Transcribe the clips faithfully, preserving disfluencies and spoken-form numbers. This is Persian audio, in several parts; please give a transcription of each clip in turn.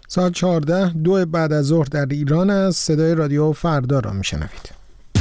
ساعت چهارده دو بعد از ظهر در ایران است. صدای رادیو فردا را میشنوید.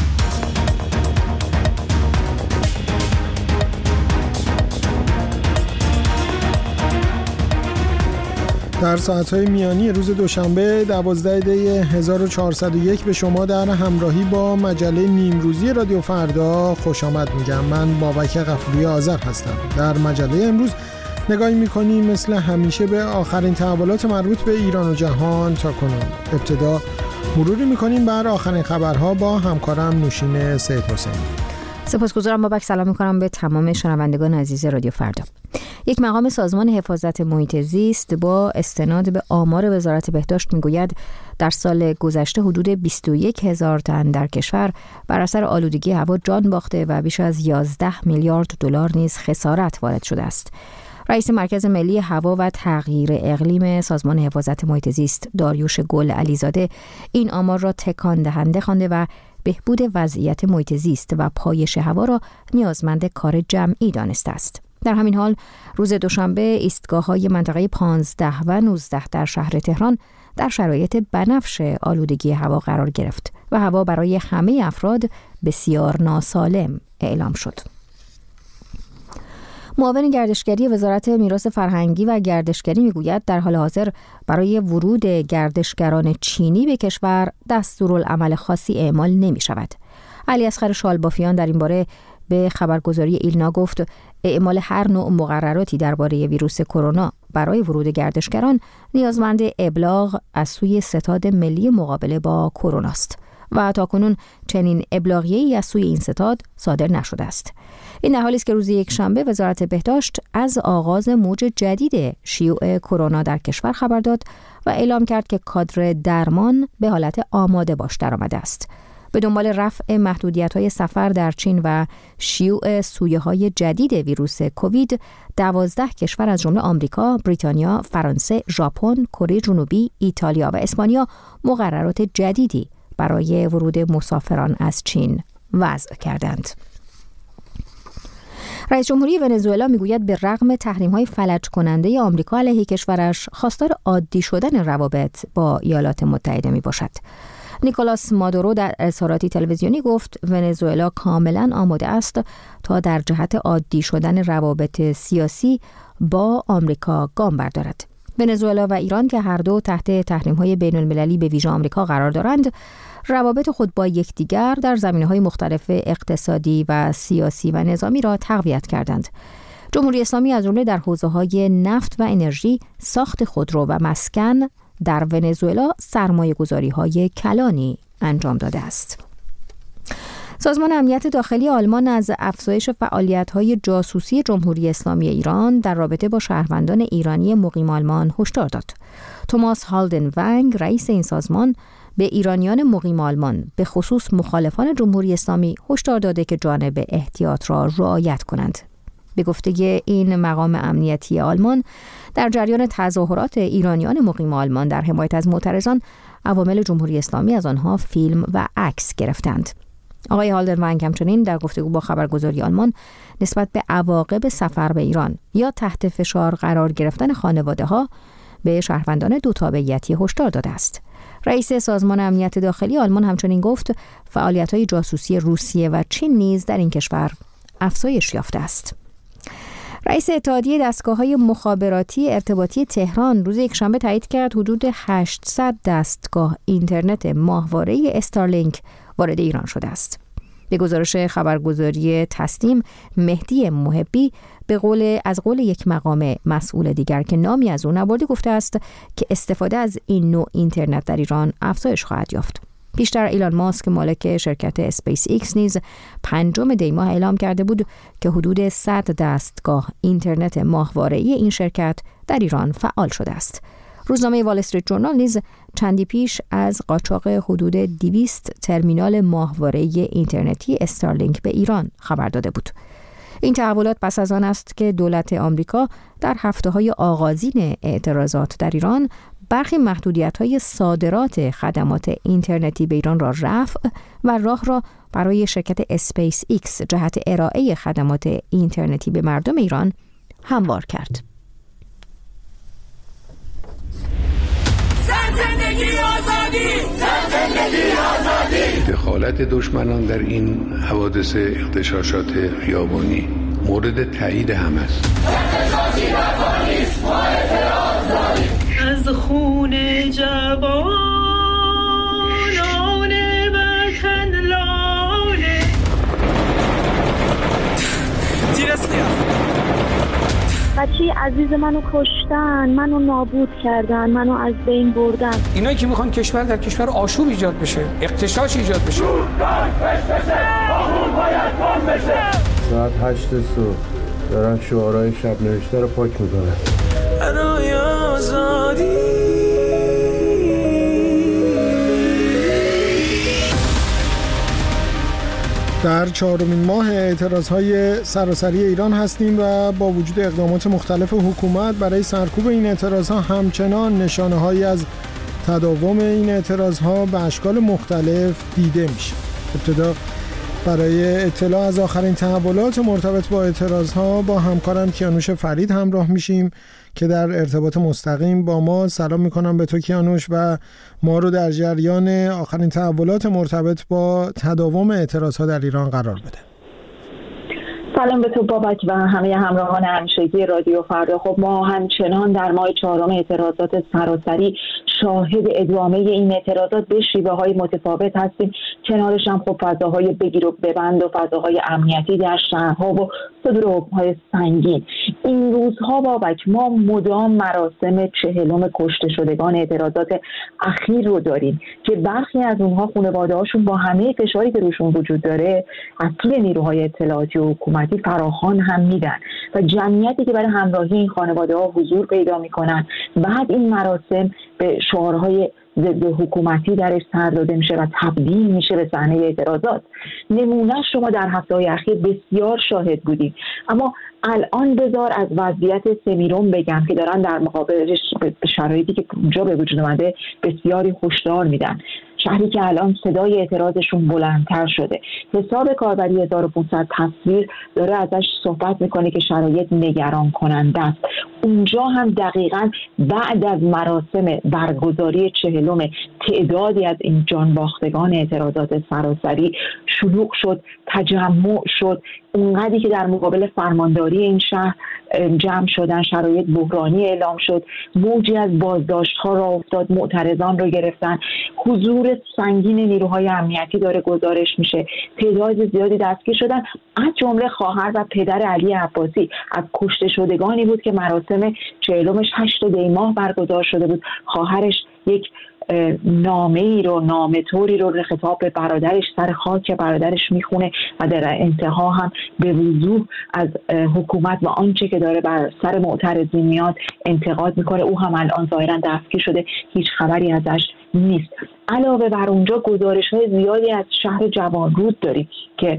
در ساعت‌های میانی روز دوشنبه دوازده دی هزار و چهارصد و یک به شما در همراهی با مجله نیمروزی رادیو فردا خوش آمد میگم. من بابک قفوری آذر هستم. در مجله امروز نگاهی میکنیم مثل همیشه به آخرین تحولات مربوط به ایران و جهان تا کنون. ابتدا مروری میکنیم بر آخرین خبرها با همکارم نوشین سید حسینی. سپاسگزارم بابک. سلام میکنم به تمام شنوندگان عزیز رادیو فردا. یک مقام سازمان حفاظت محیط زیست با استناد به آمار وزارت بهداشت میگوید در سال گذشته حدود بیست و یک هزار تن در کشور بر اثر آلودگی هوا جان باخته و بیش از یازده میلیارد دلار نیز خسارت وارد شده است. رئیس مرکز ملی هوا و تغییر اقلیم سازمان حفاظت محیط زیست داریوش گل علیزاده این آمار را تکان دهنده خوانده و بهبود وضعیت محیط زیست و پایش هوا را نیازمند کار جمعی دانسته است. در همین حال روز دوشنبه ایستگاه‌های منطقه پانزده و نوزده در شهر تهران در شرایط بنفش آلودگی هوا قرار گرفت و هوا برای همه افراد بسیار ناسالم اعلام شد. معاون گردشگری وزارت میراث فرهنگی و گردشگری میگوید در حال حاضر برای ورود گردشگران چینی به کشور دستورالعمل خاصی اعمال نمی شود. علی اصغر شالبافیان در این باره به خبرگزاری ایلنا گفت اعمال هر نوع مقرراتی درباره ویروس کرونا برای ورود گردشگران نیازمند ابلاغ از سوی ستاد ملی مقابله با کرونا است و تاکنون چنین ابلاغیه‌ای از سوی این ستاد صادر نشده است. این در حالی است که روز یکشنبه وزارت بهداشت از آغاز موج جدید شیوع کرونا در کشور خبر داد و اعلام کرد که کادر درمان به حالت آماده باش درآمده است. به دنبال رفع محدودیت‌های سفر در چین و شیوع سویه‌های جدید ویروس کووید، دوازده کشور از جمله آمریکا، بریتانیا، فرانسه، ژاپن، کره جنوبی، ایتالیا و اسپانیا مقررات جدیدی برای ورود مسافران از چین وضع کردند. رئیس جمهوری ونزوئلا میگوید به رغم تحریم‌های فلج کننده آمریکا علیه کشورش خواستار عادی شدن روابط با ایالات متحده میباشد. نیکولاس مادورو در اظهاراتی تلویزیونی گفت ونزوئلا کاملا آماده است تا در جهت عادی شدن روابط سیاسی با آمریکا گام بردارد. ونزوئلا و ایران که هر دو تحت تحریم‌های بین‌المللی به ویژه آمریکا قرار دارند، روابط خود با یکدیگر در زمینه‌های مختلف اقتصادی و سیاسی و نظامی را تقویت کردند. جمهوری اسلامی از جمله در حوزه‌های نفت و انرژی، ساخت خودرو و مسکن در ونزوئلا سرمایه‌گذاری‌های کلانی انجام داده است. سازمان امنیت داخلی آلمان از افزایش فعالیت‌های جاسوسی جمهوری اسلامی ایران در رابطه با شهروندان ایرانی مقیم آلمان هشدار داد. توماس هالدن ونگ، رئیس این سازمان، به ایرانیان مقیم آلمان به خصوص مخالفان جمهوری اسلامی هشدار داده که جانب احتیاط را رعایت کنند. به گفته این مقام امنیتی آلمان، در جریان تظاهرات ایرانیان مقیم آلمان در حمایت از معترضان، عوامل جمهوری اسلامی از آنها فیلم و عکس گرفتند. آقای هالدن ونگ همچنین در گفتگو با خبرگزاری آلمان نسبت به عواقب سفر به ایران یا تحت فشار قرار گرفتن خانواده‌ها به شهروندان دو تابعیتی هشدار داده است. رئیس سازمان امنیت داخلی آلمان همچنین گفت فعالیت‌های جاسوسی روسیه و چین نیز در این کشور افزایش یافته است. رئیس اتحادیه دستگاه‌های مخابراتی ارتباطی تهران روز یکشنبه تایید کرد حدود هشتصد دستگاه اینترنت ماهواره استارلینک وارد ایران شده است. به گزارش خبرگزاری تسنیم، مهدی محبی به قول از قول یک مقام مسئول دیگر که نامی از او نبرده گفته است که استفاده از این نوع اینترنت در ایران افزایش خواهد یافت. پیشتر ایلان ماسک مالک شرکت اسپیس ایکس نیز پنجم دی ماه اعلام کرده بود که حدود صد دستگاه اینترنت ماهواره‌ای این شرکت در ایران فعال شده است. روزنامه وال استریت جورنال نیز چندی پیش از قاچاق حدود دویست ترمینال ماهواره اینترنتی استارلینک به ایران خبر داده بود. این تحولات پس از آن است که دولت آمریکا در هفته‌های آغازین اعتراضات در ایران برخی محدودیت‌های صادرات خدمات اینترنتی به ایران را رفع و راه را برای شرکت اسپیس ایکس جهت ارائه خدمات اینترنتی به مردم ایران هموار کرد. دخالت دشمنان در این حوادث اغتشاشات خیابانی مورد تایید هم است. از خون جوانان وطن لاله بچه عزیز منو کشتن، منو نابود کردن، منو از بین بردن. اینایی که میخوان کشور در کشور آشوب ایجاد بشه، اغتشاش ایجاد بشه. ساعت هشت صبح دارن شعارهای شب نوشته رو پاک میکنن. برای آزادی در چهارمین ماه اعتراضهای سراسری ایران هستیم و با وجود اقدامات مختلف حکومت برای سرکوب این اعتراضها همچنان نشانه‌هایی از تداوم این اعتراضها به اشکال مختلف دیده میشه. ابتدا برای اطلاع از آخرین تحولات مرتبط با اعتراضها با همکارم کیانوش فرید همراه میشیم که در ارتباط مستقیم با ما. سلام میکنم به تو کیانوش و ما رو در جریان آخرین تحولات مرتبط با تداوم اعتراضها در ایران قرار بده. سلام به تو بابک و همه همراهان همیشگی رادیو فردا. خب ما همچنان در ماه چهارم اعتراضات سراسری شاهد ادامه این اعتراضات به شیوه های متفاوت هستیم. کنارش هم خب فضاهای بگیر و ببند و فضاهای امنیتی در شهرها و صدور حکم‌های سنگین. این روزها بابک ما مدام مراسم چهلم کشته شدگان اعتراضات اخیر رو داریم که برخی از اونها خانواده‌هاشون با همه فشاری که روشون وجود داره از سوی نیروهای اطلاعاتی و حکومتی فراخوان هم میدن و جمعیتی که برای همراهی این خانواده‌ها حضور پیدا میکنن بعد این مراسم به شعارهای ضد حکومتی درش سر داده میشه و تبدیل میشه به صحنه اعتراضات. نمونه شما در هفته‌های اخیر بسیار شاهد بودید. اما الان بذار از وضعیت سمیرون بگم که دارن در مقابل شرایطی که اونجا به وجود اومده بسیاری هشدار میدن. شهری که الان صدای اعتراضشون بلندتر شده. حساب کاربری هزار و پانصد تصویر داره ازش صحبت میکنه که شرایط نگران کننده است. اونجا هم دقیقاً بعد از مراسم برگزاری چهلم تعدادی از این جانباختگان اعتراضات سراسری شلوغ شد، تجمع شد. اونقدری که در مقابل فرمانداری این شهر جمع شدن، شرایط بحرانی اعلام شد، موجی از بازداشت‌ها را افتاد، معترضان رو گرفتن، حضور سنگین نیروهای امنیتی داره گزارش میشه، تعداد زیادی دستگیر شدن، از جمله خواهر و پدر علی عباسی از کشته شدگانی بود که مراسم چهلمش هشت دی ماه برگزار شده بود. خواهرش یک نامه ای رو نامه طوری رو خطاب به برادرش سر خاک برادرش میخونه و در انتها هم به وضوح از حکومت و آنچه که داره بر سر معترضین میاد انتقاد میکنه. او هم الان ظاهرا دستگیر شده، هیچ خبری ازش نیست. علاوه بر اونجا گزارش های زیادی از شهر جوانرود داریم که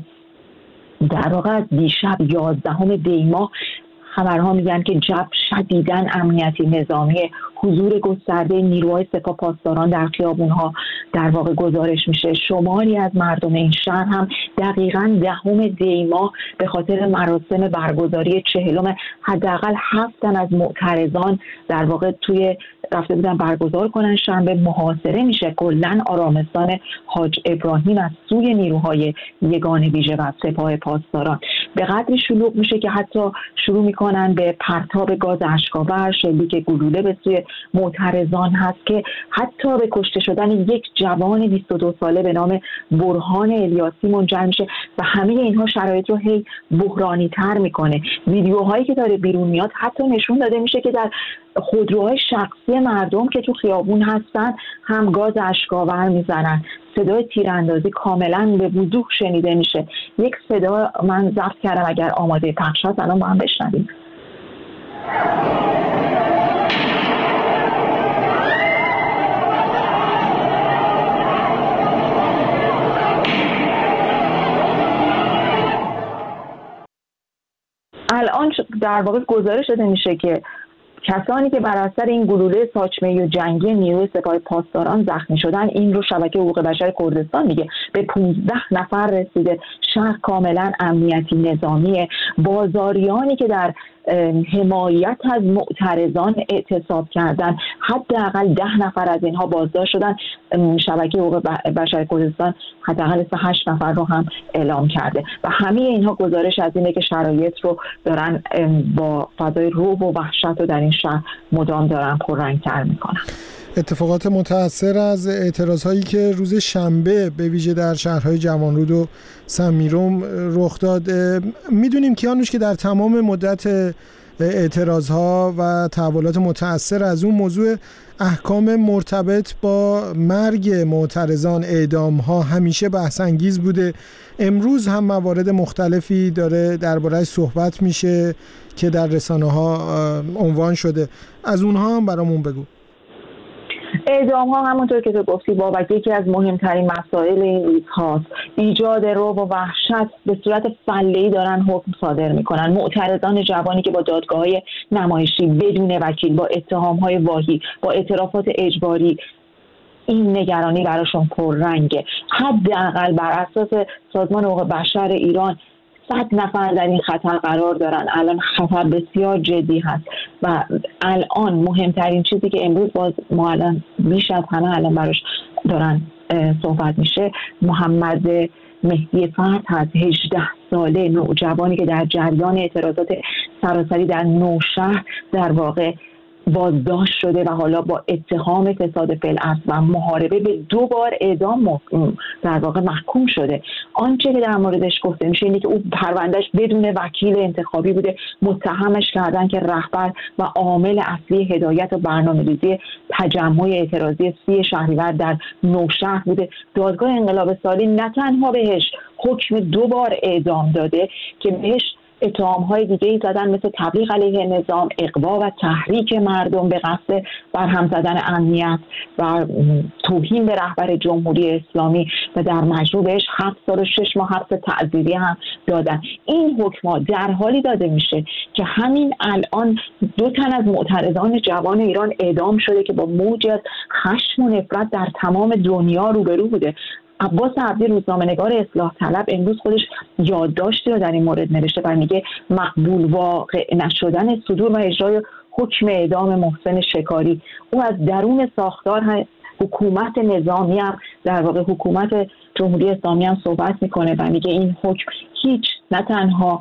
در واقع از دیشب یازدهم دی ماه خبرها میگن که جبر شدیداً امنیتی نظامی، حضور گسترده نیروهای سپاه پاسداران در خیابونها در واقع گزارش میشه. شماری از مردم این شهر هم دقیقاً دهم دی ماه به خاطر مراسم برگزاری چهلم حداقل هفت تن از معترضان در واقع توی رفته بودن برگزار کنن شنبه محاصره میشه. کلاً آرامستان حاج ابراهیم از سوی نیروهای یگان ویژه و سپاه پاسداران به قدری شلوغ میشه که حتی شروع میکنن به پرتاب گاز اشک‌آور، شلیک گلوله به سوی معترضان هست که حتی به کشته شدن یک جوان بیست و دو ساله به نام برهان الیاسی منجر میشه و همه اینها شرایط رو هی بحرانی تر میکنه. ویدیوهایی که داره بیرون میاد حتی نشون داده میشه که در خودروهای شخصی مردم که تو خیابون هستن هم گاز اشک‌آور میزنن. صدای تیراندازی کاملا به وضوح شنیده میشه. یک صدا من ضبط کردم، اگر آماده پخش هست الان با هم بشنویم. الان در واقع گزارش داده میشه که کسانی که بر اثر این گلوله ساچمه‌ای و جنگی نیروی سپاه پاسداران زخمی شدن، این رو شبکه حقوق بشر کردستان میگه، به پانزده نفر رسیده. شهر کاملا امنیتی نظامیه. بازاریانی که در حمایت از معترضان اعتصاب کردن. حداقل ده نفر از اینها بازداشت شدن. شبکه حقوق بشر کردستان حداقل هشت نفر رو هم اعلام کرده و همه اینها گزارش از اینه که شرایط رو دارن با فضای رعب و وحشت رو در این شهر مدام دارن پررنگ‌تر میکنن. اتفاقات متأثر از اعتراضهایی که روز شنبه به ویژه در شهرهای جوانرود و سمیروم رخ داد، میدونیم کیانوش که در تمام مدت اعتراضها و تحولات متأثر از اون موضوع احکام مرتبط با مرگ معترضان، اعدام‌ها همیشه بحث انگیز بوده. امروز هم موارد مختلفی داره درباره‌اش صحبت میشه که در رسانه‌ها عنوان شده. از اونها هم برامون بگو. اعدام ها همونطور که تو گفتی بابک یکی از مهمترین مسائل این روزهاست. ایجاد رعب و وحشت به صورت فله‌ای دارن حکم صادر میکنن. معترضان جوانی که با دادگاه‌های نمایشی بدون وکیل، با اتهام‌های واهی، با اعترافات اجباری، این نگرانی براشون پررنگه. حداقل بر اساس سازمان حقوق بشر ایران صد نفر در این خطر قرار دارن. الان خطر بسیار جدی هست و الان مهمترین چیزی که امروز باز ما الان بیش از همه الان براش دارن صحبت میشه محمد مهدی فرد هست، هجده ساله نوجوانی که در جریان اعتراضات سراسری در نوشهر در واقع بازداشت شده و حالا با اتهام فساد فی الاصل و محاربه به دو بار اعدام در واقع محکوم شده. آنچه که در موردش گفته میشه اینه که او پروندهش بدون وکیل انتخابی بوده. متهمش کردن که رهبر و عامل اصلی هدایت و برنامه‌ریزی تجمع اعتراضی سی شهریور در نوشهر بوده. دادگاه انقلاب سالی نه تنها بهش حکم دو بار اعدام داده که بهش اتهام‌های دیگه‌ای زدن مثل تبلیغ علیه نظام، اغوا و تحریک مردم به قصد برهم زدن امنیت و توهین به رهبر جمهوری اسلامی و در مجموع بهش هفت سال و شش ماه حبس تعزیری هم دادن. این حکم‌ها در حالی داده میشه که همین الان دو تن از معترضان جوان ایران اعدام شده که با موجی از خشم و نفرت در تمام دنیا روبرو بوده. عباس عبدی روزنامه‌نگار اصلاح طلب امروز خودش یادداشتی رو در این مورد نوشته و میگه مقبول واقع نشدن صدور و اجرای حکم اعدام محسن شکاری. او از درون ساختار حکومت نظامی هم در واقع حکومت جمهوری اسلامی هم صحبت میکنه و میگه این حکم هیچ نه تنها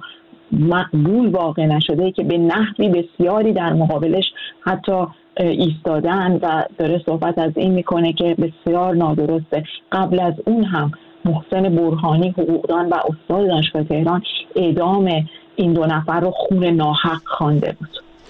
مقبول واقع نشده که به نحوی بسیاری در مقابلش حتی ایستادن و داره صحبت از این میکنه که بسیار نادرسته. قبل از اون هم محسن برهانی حقوقدان و استاد دانشگاه تهران اعدام این دو نفر رو خون ناحق خوانده بود.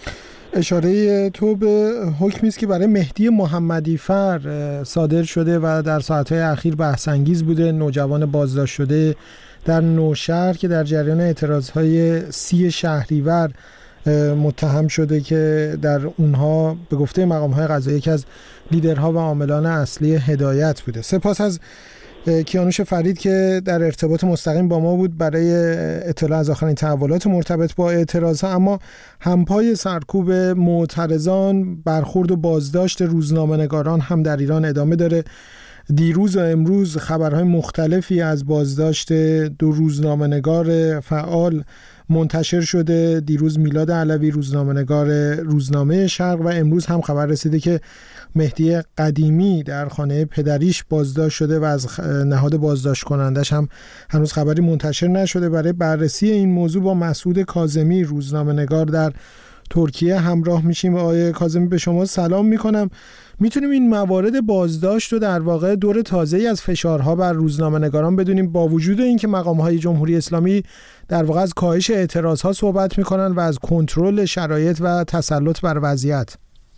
اشاره تو به حکمی است که برای مهدی محمدی فر صادر شده و در ساعت‌های اخیر بحث انگیز بوده. نوجوان بازداشت شده در نوشهر که در جریان اعتراضهای سی شهریور متهم شده که در اونها به گفته مقام‌های قضایی یکی از لیدرها و عاملان اصلی هدایت بوده. سپاس از کیانوش فرید که در ارتباط مستقیم با ما بود برای اطلاع از آخرین تحولات مرتبط با اعتراضها. اما همپای سرکوب معترضان، برخورد و بازداشت روزنامه‌نگاران هم در ایران ادامه داره. دیروز و امروز خبرهای مختلفی از بازداشت دو روزنامه‌نگار فعال منتشر شده. دیروز میلاد علوی روزنامه‌نگار روزنامه شرق و امروز هم خبر رسیده که مهدی قدیمی در خانه پدریش بازداشت شده و از نهاد بازداشت کنندش هم هنوز خبری منتشر نشده. برای بررسی این موضوع با مسعود کاظمی روزنامه‌نگار در ترکیه همراه میشیم. آقای کاظمی به شما سلام میکنم. میتونیم این موارد بازداشت رو در واقع دور تازه‌ای از فشارها بر روزنامه‌نگاران بدونیم با وجود اینکه مقام‌های جمهوری اسلامی در واقع از کاهش اعتراضها صحبت میکنن و از کنترل شرایط و تسلط بر وضعیت؟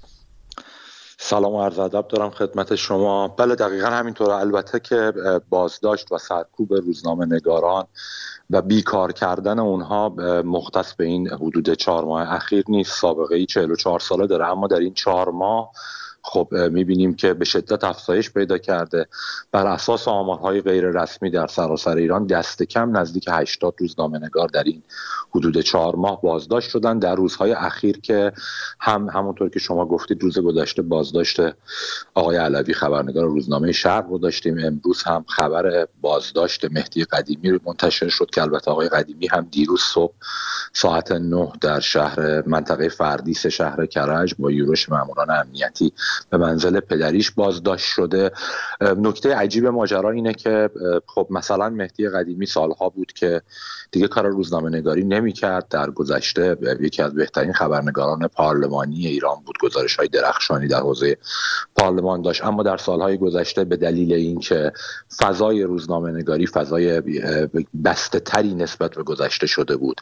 سلام و عرض ادب دارم خدمت شما. بله دقیقاً همینطوره. البته که بازداشت و سرکوب روزنامه‌نگاران و بیکار کردن اونها مختص به این حدود چهار ماه اخیر نیست. سابقه‌ای چهل و چهار ساله داره، اما در این چهار ماه خب میبینیم که به شدت افزایش پیدا کرده. بر اساس آمارهای غیر رسمی در سراسر ایران دست کم نزدیک هشتاد روزنامه‌نگار در این حدود چهار ماه بازداشت شدن. در روزهای اخیر که هم همونطور که شما گفتید روز گذشته بازداشت آقای علوی خبرنگار روزنامه شرق رو داشتیم، امروز هم خبر بازداشت مهدی قدیمی رو منتشر شد که البته آقای قدیمی هم دیروز صبح ساعت نه در شهر منطقه فردیس شهر کرج با یورش ماموران امنیتی به منزل پدریش بازداشت شده. نکته عجیب ماجرا اینه که خب مثلا مهدی قدیمی سالها بود که دیگه کار روزنامه نگاری نمی کرد. در گذشته یکی از بهترین خبرنگاران پارلمانی ایران بود، گزارش‌های درخشانی در حوزه پارلمان داشت، اما در سالهای گذشته به دلیل اینکه فضای روزنامه نگاری فضای بسته تری نسبت به گذشته شده بود،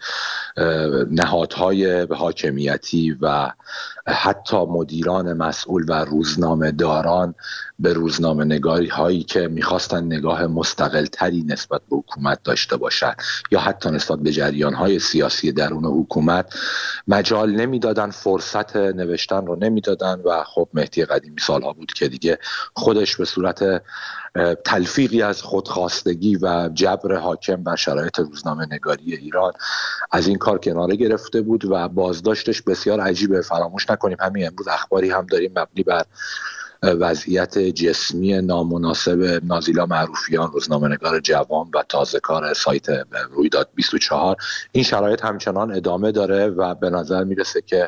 نهادهای حاکمیتی و حتی مدیران مسئول و روزنامه داران به روزنامه نگاری هایی که میخواستن نگاه مستقل تری نسبت به حکومت داشته باشند یا حتی نسبت به جریان های سیاسی درون حکومت مجال نمیدادن، فرصت نوشتن رو نمیدادن و خب مهدی قدیمی سالها بود که دیگه خودش به صورت تلفیقی از خودخواستگی و جبر حاکم بر شرایط روزنامه نگاری ایران از این کار کناره گرفته بود و بازداشتش بسیار عجیبه. فراموش نکنیم همین امروز اخباری هم داریم مبنی بر وضعیت جسمی نامناسب نازیلا معروفیان، روزنامه‌نگار جوان و تازه‌کار سایت رویداد بیست و چهار. این شرایط همچنان ادامه داره و به نظر میرسه که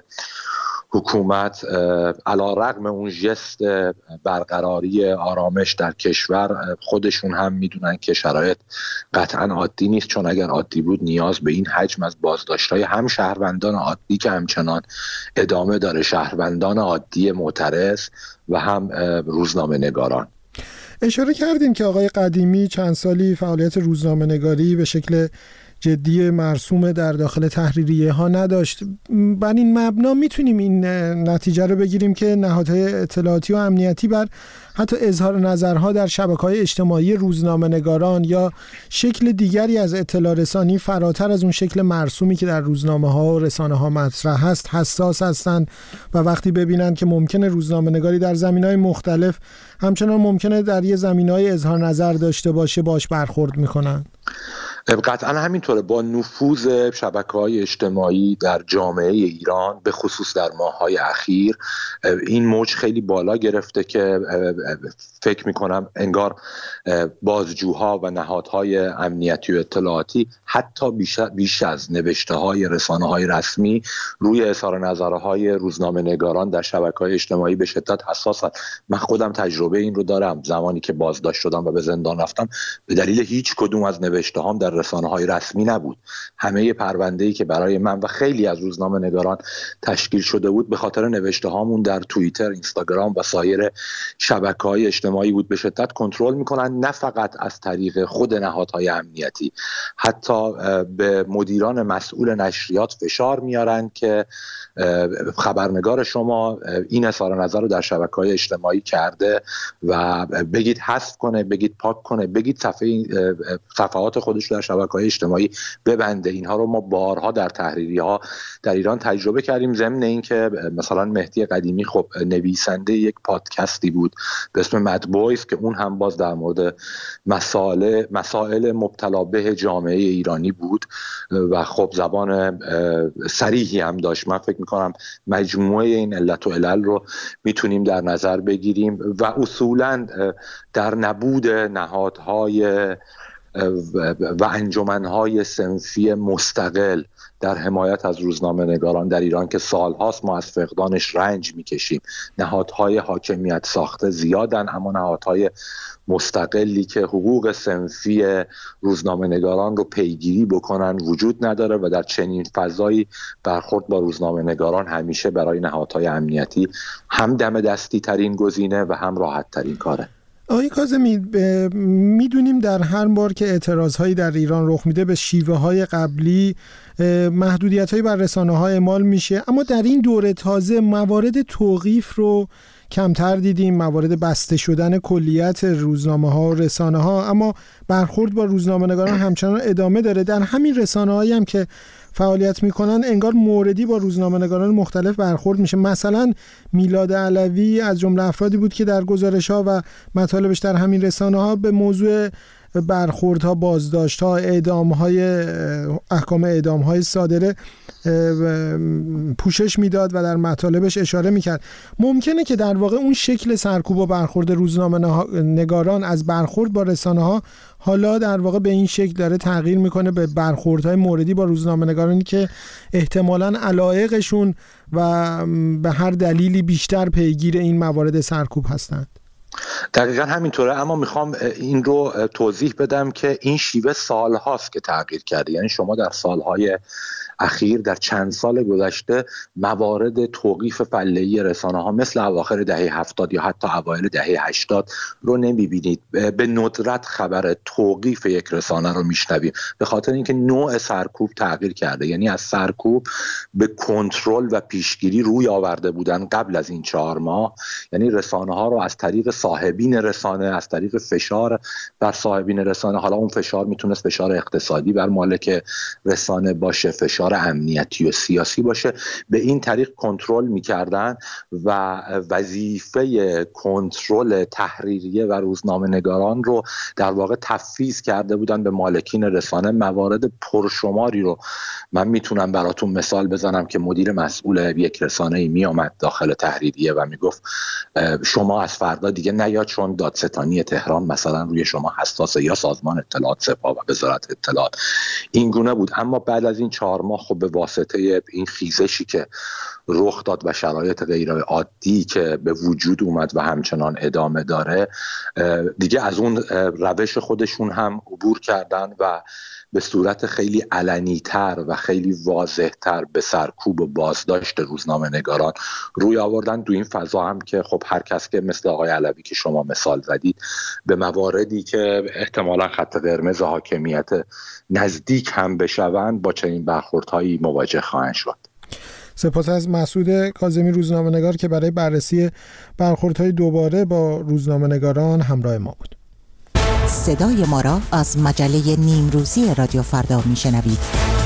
حکومت علی‌رغم اون ژست برقراری آرامش در کشور، خودشون هم میدونن که شرایط قطعا عادی نیست، چون اگر عادی بود نیاز به این حجم از بازداشت‌های هم شهروندان عادی که همچنان ادامه داره، شهروندان عادی معترض و هم روزنامه نگاران. اشاره کردیم که آقای قدیمی چند سالی فعالیت روزنامه نگاری به شکل جدی مرسوم در داخل تحریریه ها نداشت. بر این مبنا میتونیم این نتیجه رو بگیریم که نهادهای اطلاعاتی و امنیتی بر حتی اظهار نظرها در شبکه‌های اجتماعی روزنامه نگاران یا شکل دیگری از اطلاع رسانی فراتر از اون شکل مرسومی که در روزنامه ها و رسانه ها مطرح هست حساس هستند و وقتی ببینن که ممکنه روزنامه نگاری در زمینه‌های مختلف همچنان ممکنه در یه زمینه‌های اظهار نظر داشته باشه باش برخورد میکنن. قطعا همینطوره. با نفوذ شبکه‌های اجتماعی در جامعه ایران به خصوص در ماه‌های اخیر این موج خیلی بالا گرفته که فکر می‌کنم انگار بازجوها و نهادهای امنیتی و اطلاعاتی حتی بیش, بیش از نوشته‌های رسانه‌های رسمی روی اظهار نظرهای روزنامه‌نگاران در شبکه‌های اجتماعی به شدت حساسن. من خودم تجربه این رو دارم. زمانی که بازداشت شدم و به زندان رفتم به دلیل هیچ کدوم از نوشته‌هام در رسانه‌های رسمی نبود. همه پرونده‌ای که برای من و خیلی از روزنامه‌نگاران تشکیل شده بود به خاطر نوشته‌هامون در توییتر، اینستاگرام و سایر شبکه‌های اجتماعی بود. به شدت کنترل می‌کنن، نه فقط از طریق خود نهادهای امنیتی، حتی به مدیران مسئول نشریات فشار میارن که خبرنگار شما این اظهار نظر رو در شبکه‌های اجتماعی کرده و بگید حذف کنه، بگید پاک کنه، بگید صفحه صفحات خودش در شبکه‌های اجتماعی ببنده. اینها رو ما بارها در تحریری‌ها در ایران تجربه کردیم. ضمن اینکه مثلا مهدی قدیمی خب نویسنده یک پادکستی بود به اسم مد بویز که اون هم باز در مورد مسائل مسائل مبتلا به جامعه ایرانی بود و خب زبان صریحی هم داشت. من فکر می‌کنم مجموعه این علت و علل رو میتونیم در نظر بگیریم و اصولاً در نبود نهادهای و انجمنهای صنفی مستقل در حمایت از روزنامه نگاران در ایران که سالهاست ما از فقدانش رنج میکشیم. نهادهای حاکمیت ساخته زیادن، اما نهادهای مستقلی که حقوق صنفی روزنامه نگاران رو پیگیری بکنن وجود نداره و در چنین فضایی برخورد با روزنامه نگاران همیشه برای نهادهای امنیتی هم دم دستی ترین گزینه و هم راحت ترین کاره. آقای کاظمی، میدونیم در هر بار که اعتراضهایی در ایران رخ میده به شیوه های قبلی محدودیت هایی بر رسانه ها اعمال میشه، اما در این دوره تازه موارد توقیف رو کمتر دیدیم، موارد بسته شدن کلیت روزنامه ها و رسانه ها، اما برخورد با روزنامه نگاران همچنان ادامه داره. در همین رسانه هایی هم که فعالیت میکنن انگار موردی با روزنامه نگاران مختلف برخورد میشه. مثلا میلاد علوی از جمله افرادی بود که در گزارش ها و مطالبش در همین رسانه ها به موضوع برخوردها، بازداشت‌ها، اعدام‌های احکام اعدام‌های صادره پوشش میداد و در مطالبش اشاره میکرد. ممکنه که در واقع اون شکل سرکوب و برخورد روزنامه نگاران از برخورد با رسانه ها حالا در واقع به این شکل داره تغییر میکنه به برخوردهای موردی با روزنامه نگارانی که احتمالاً علایقشون و به هر دلیلی بیشتر پیگیر این موارد سرکوب هستند. دقیقا همینطوره، اما میخوام این رو توضیح بدم که این شیوه سالهاست که تغییر کرده. یعنی شما در سالهای اخیر، در چند سال گذشته، موارد توقیف فله‌ای رسانه ها مثل اواخر دهه هفتاد یا حتی اوایل دهه هشتاد رو نمیبینید. به ندرت خبر توقیف یک رسانه رو میشنویم، به خاطر اینکه نوع سرکوب تغییر کرده. یعنی از سرکوب به کنترل و پیشگیری روی آورده بودن قبل از این چهار ماه. یعنی رسانه ها رو از طریق صاحبین رسانه، از طریق فشار بر صاحبین رسانه، حالا اون فشار میتونست فشار اقتصادی بر مالک رسانه باشه، فشار امنیتی و سیاسی باشه، به این طریق کنترل میکردن و وظیفه کنترل تحریریه و روزنامه نگاران رو در واقع تفویض کرده بودن به مالکین رسانه. موارد پرشماری رو من میتونم براتون مثال بزنم که مدیر مسئول یک رسانه‌ای میامد داخل تحریریه و میگفت شما از فردا دیگه نیا، چون دادستانی تهران مثلا روی شما حساسه، یا سازمان اطلاعات سپاه و وزارت اطلاعات. این گونه بود. اما بعد از این چهار ماه خب به واسطه این خیزشی که رخ داد و شرایط غیر عادی که به وجود اومد و همچنان ادامه داره، دیگه از اون روش خودشون هم عبور کردن و به صورت خیلی علنی‌تر و خیلی واضح‌تر به سرکوب و بازداشت روزنامه نگاران روی آوردن. دو این فضا هم که خب هر کس که مثل آقای علوی که شما مثال زدید به مواردی که احتمالاً خط قرمز حاکمیت نزدیک هم بشوند با چنین برخوردهایی مواجه خواهند شد. سپاس از مسعود کاظمی، روزنامه‌نگار، که برای بررسی برخوردهای دوباره با روزنامه‌نگاران همراه ما بود. صدای ما را از مجله نیمروزی رادیو فردا میشنوید.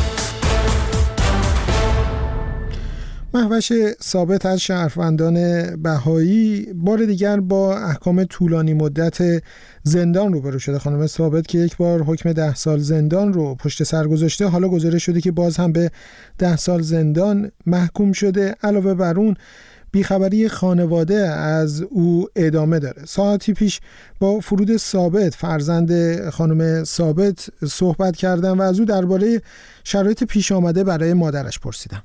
مهوش ثابت از شهروندان بهایی بار دیگر با احکام طولانی مدت زندان روبرو شده. خانم ثابت که یک بار حکم ده سال زندان رو پشت سر گذاشته، حالا گزارش شده که باز هم به ده سال زندان محکوم شده. علاوه بر اون بیخبری خانواده از او ادامه داره. ساعتی پیش با فرود ثابت، فرزند خانم ثابت، صحبت کردم و از او درباره شرایط پیش آمده برای مادرش پرسیدم.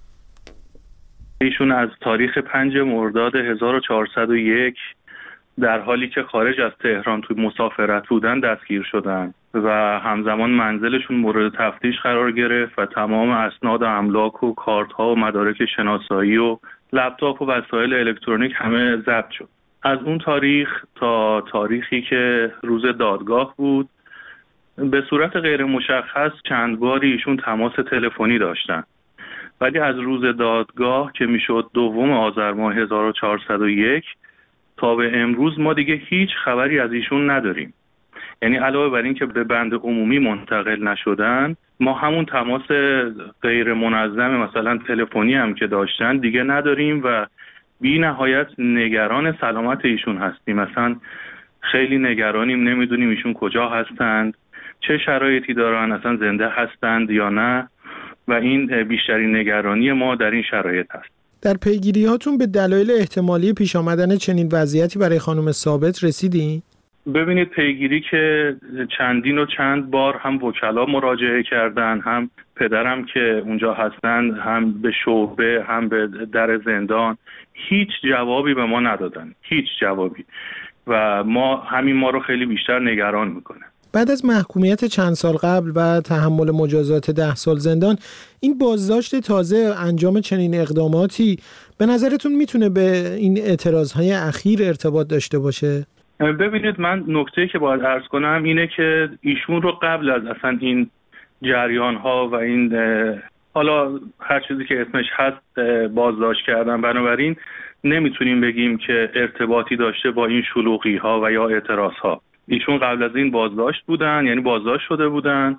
ایشون از تاریخ پنج مرداد هزار و چهارصد و یک در حالی که خارج از تهران توی مسافرت بودن دستگیر شدن و همزمان منزلشون مورد تفتیش قرار گرفت و تمام اسناد و املاک و کارت‌ها و مدارک شناسایی و لپتاپ و وسایل الکترونیک همه ضبط شد. از اون تاریخ تا تاریخی که روز دادگاه بود به صورت غیر مشخص چند باری ایشون تماس تلفنی داشتن، ولی از روز دادگاه که میشد دوم آذر ماه هزار و چهارصد و یک تا به امروز ما دیگه هیچ خبری از ایشون نداریم. یعنی علاوه بر این که به بند عمومی منتقل نشدن، ما همون تماس غیر منظم مثلا تلفنی هم که داشتن دیگه نداریم و بی نهایت نگران سلامت ایشون هستیم. مثلا خیلی نگرانیم، نمیدونیم ایشون کجا هستند، چه شرایطی دارن، اصلا زنده هستند یا نه، و این بیشترین نگرانی ما در این شرایط هست. در پیگیری هاتون به دلایل احتمالی پیش آمدن چنین وضعیتی برای خانم ثابت رسیدین؟ ببینید، پیگیری که چندین و چند بار هم وکلا مراجعه کردن، هم پدرم که اونجا هستن، هم به شعبه، هم به در زندان، هیچ جوابی به ما ندادن، هیچ جوابی، و ما همین ما رو خیلی بیشتر نگران میکنه. بعد از محکومیت چند سال قبل و تحمل مجازات ده سال زندان، این بازداشت تازه، انجام چنین اقداماتی به نظرتون میتونه به این اعتراضهای اخیر ارتباط داشته باشه؟ ببینید، من نکته‌ای که باید عرض کنم اینه که ایشون رو قبل از اصلا این جریان‌ها و این حالا هر چیزی که اسمش هست بازداشت کردن، بنابراین نمیتونیم بگیم که ارتباطی داشته با این شلوغی‌ها و یا اعتراض‌ها. ایشون قبل از این بازداشت بودن، یعنی بازداشت شده بودن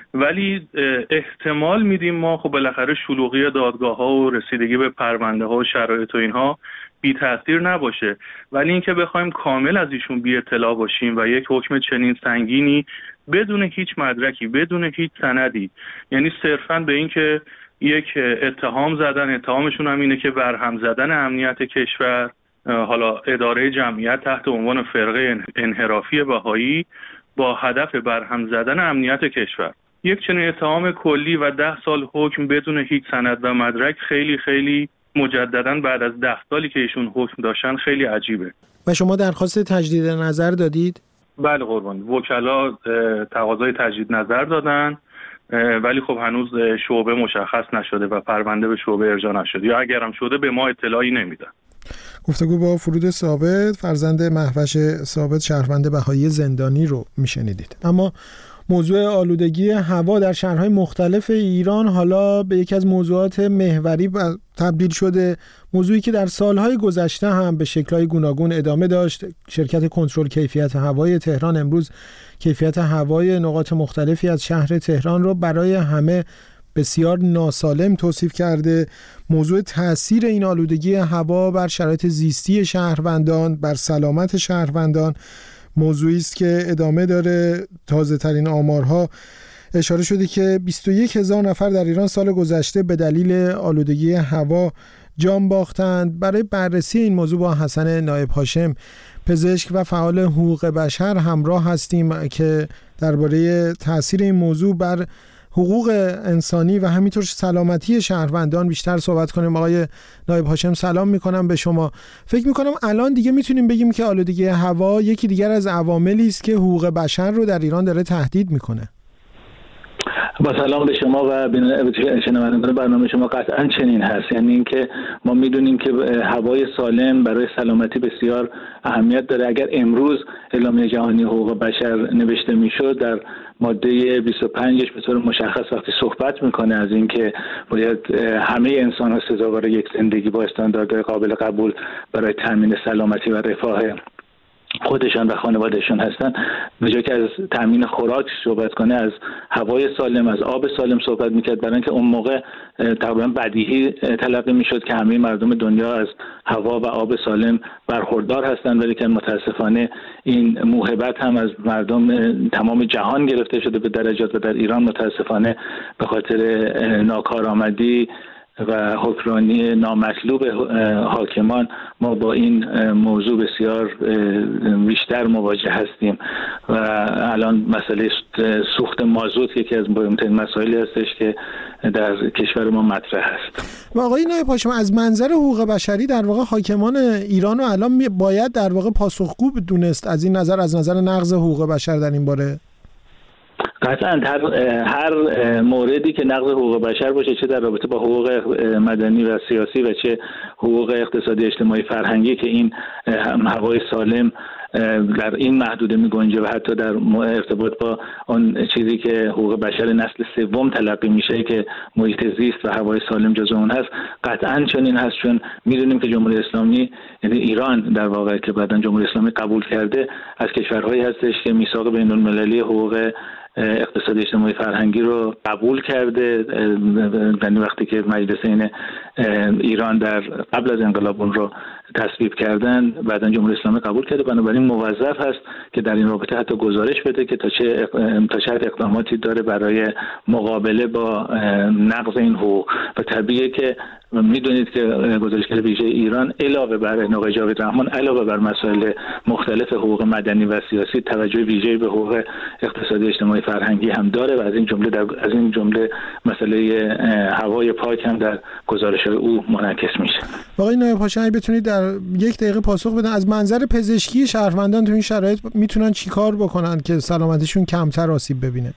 ولی احتمال میدیم ما خب بالاخره شلوغی دادگاه ها و رسیدگی به پرونده ها و شرایط و اینها بی تاثیر نباشه، ولی اینکه بخوایم کامل از ایشون بی اطلاع باشیم و یک حکم چنین سنگینی بدون هیچ مدرکی، بدون هیچ سندی، یعنی صرفاً به این که یک اتهام زدن، اتهامشون هم اینه که برهم زدن امنیت کشور، حالا اداره جمعیت تحت عنوان فرقه انحرافی بهایی با هدف برهم زدن امنیت کشور، یک چنین اتهام کلی و ده سال حکم بدون هیچ سند و مدرک خیلی خیلی مجدداً بعد از ده سالی که ایشون حکم داشتن خیلی عجیبه. و شما درخواست تجدید نظر دادید؟ بله قربان، وکلا تقاضای تجدید نظر دادن، ولی خب هنوز شعبه مشخص نشده و پرونده به شعبه ارجاع نشده، یا اگرم شده به ما اطلاعی نمیدن. گفتگو با فرود ثابت، فرزند مهوش ثابت شهروند بهایی زندانی رو میشنیدید. اما موضوع آلودگی هوا در شهرهای مختلف ایران حالا به یکی از موضوعات محوری تبدیل شده، موضوعی که در سالهای گذشته هم به شکل‌های گوناگون ادامه داشت. شرکت کنترل کیفیت هوای تهران امروز کیفیت هوای نقاط مختلفی از شهر تهران رو برای همه بسیار ناسالم توصیف کرده. موضوع تأثیر این آلودگی هوا بر شرایط زیستی شهروندان، بر سلامت شهروندان موضوعی است که ادامه داره. تازه ترین آمارها اشاره شده که بیست و یک هزار نفر در ایران سال گذشته به دلیل آلودگی هوا جان باختند. برای بررسی این موضوع با حسن نایب هاشم، پزشک و فعال حقوق بشر همراه هستیم که درباره تأثیر این موضوع بر حقوق انسانی و همینطور سلامتی شهروندان بیشتر صحبت کنیم. آقای نایب هاشم سلام میکنم به شما. فکر میکنم الان دیگه میتونیم بگیم که آلودگی هوا یکی دیگر از عواملی است که حقوق بشر رو در ایران داره تهدید میکنه. با سلام به شما و شنوندگان برنامه شما. قطعا چنین هست، یعنی اینکه ما میدونیم که هوای سالم برای سلامتی بسیار اهمیت داره. اگر امروز اعلامیه جهانی حقوق بشر نوشته میشد، در ماده بیست و پنجش به طور مشخص وقتی صحبت میکنه از اینکه باید همه انسان ها سزاوار یک زندگی با استانداردهای قابل قبول برای تامین سلامتی و رفاه خودشان و خانوادهشون هستن، به جای که از تامین خوراک صحبت کنه از هوای سالم، از آب سالم صحبت میکرد، برای اینکه اون موقع تقریبا بدیهی تلقی میشد که همه مردم دنیا از هوا و آب سالم برخوردار هستند، ولی که متاسفانه این موهبت هم از مردم تمام جهان گرفته شده به درجات و در ایران متاسفانه به خاطر ناکارآمدی و حکمرانی نامطلوب حاکمان ما با این موضوع بسیار بیشتر مواجه هستیم و الان مسئله سوخت مازوت یکی از مهمترین مسائلی هستش که در کشور ما مطرح هست. و آقای نایب هاشم، از منظر حقوق بشری در واقع حاکمان ایران رو الان باید در واقع پاسخگو دونست از این نظر، از نظر نقض حقوق بشر در این باره؟ قطعا هر موردی که نقض حقوق بشر باشه، چه در رابطه با حقوق مدنی و سیاسی و چه حقوق اقتصادی اجتماعی فرهنگی که این هوای سالم در این محدوده می گنجه و حتی در ارتباط با اون چیزی که حقوق بشر نسل سوم تلقی میشه که محیط زیست و هوای سالم جزو اون هست، قطعا چنین هست. چون میدونیم که جمهوری اسلامی، یعنی ایران در واقع که بعداً جمهوری اسلامی قبول کرده، از کشورهایی هستش که میثاق بین المللی حقوق اقتصادی اجتماعی فرهنگی رو قبول کرده. یعنی وقتی که مجلس این ایران در قبل از انقلاب اون رو تصویب کردن، بعداً جمهوری اسلامی قبول کرده، بنابراین موظف هست که در این رابطه حتی گزارش بده که تا چه تا چه اقداماتی داره برای مقابله با نقض این حقوق. و طبیعیه که میدونید که گزارشگر ویژه ایران علاوه بر آقای جاوید رحمان، علاوه بر مسائل مختلف حقوق مدنی و سیاسی، توجه ویژه‌ای به حقوق اقتصادی اجتماعی فرهنگی هم داره و از این جمله در از این جمله مسئله هوای پاک هم در گزارش او منعکس میشه. آقای نایب هاشم، اگه بتونید در یک دقیقه پاسخ بدن از منظر پزشکی شهروندان تو این شرایط میتونن چیکار بکنن که سلامتیشون کمتر آسیب ببینه؟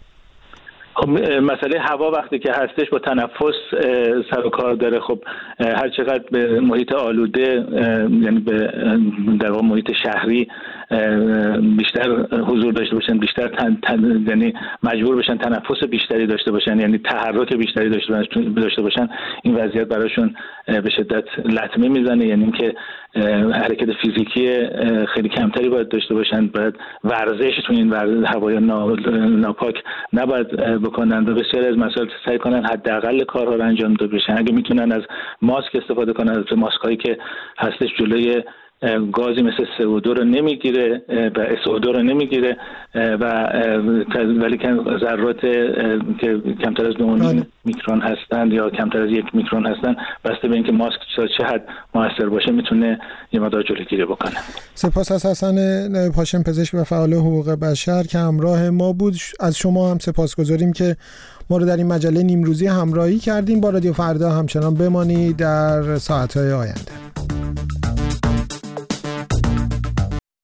خب مسئله هوا وقتی که هستش با تنفس سر و کار داره. خب هر چقدر به محیط آلوده، یعنی به در واقع محیط شهری بیشتر حضور داشته باشن، بیشتر تن، تن، یعنی مجبور بشن تنفس بیشتری داشته باشن، یعنی تحرک بیشتری داشته باشن، این وضعیت براشون به شدت لطمه میزنه. یعنی اینکه حرکت فیزیکی خیلی کمتری باید داشته باشن، باید ورزش تو این ورزش هوای ناپاک نباید بکنن و بسیاری از مسائل سعی کنن حداقل کارها رو انجام داده بشن. اگه میتونن از ماسک استفاده کنن، از ماسک هایی که هستش جلوی گازی مثل سی او دو رو نمیگیره و اس او دو رو نمیگیره و ولی که ذرات که کمتر از دو میکرون هستند یا کمتر از یک میکرون هستند، بسته به اینکه ماسک چه حد موثر باشه میتونه یه مقدار جلوگیری بکنه. سپاس از حسن پاشم، پزشک و فعال حقوق بشر که همراه ما بود. از شما هم سپاسگزاریم که ما رو در این مجله نیمروزی همراهی کردیم. با رادیو فردا همچنان بمانید در ساعت‌های آینده.